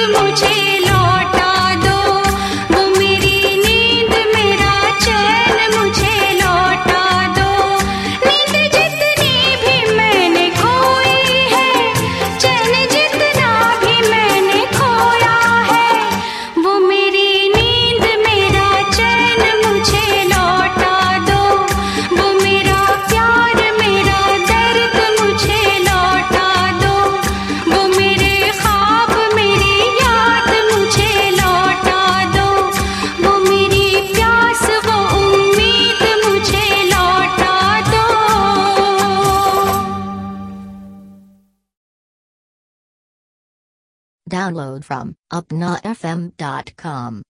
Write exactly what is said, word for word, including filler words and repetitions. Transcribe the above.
मुझे लौटा दो, वो मेरी नींद मेरा चैन मुझे लौटा दो। नींद जितनी भी मैंने खोई है, चैन जितना भी मैंने खोया है, वो मेरी नींद मेरा चैन मुझे लौटा दो, वो मेरा प्यार मेरा दर्द मुझे लौटा दो, वो मेरे ख्वाब मेरी याद मुझे लौटा दो, वो मेरी प्यास वो उम्मीद मुझे लौटा दो। Download from upna f m dot com.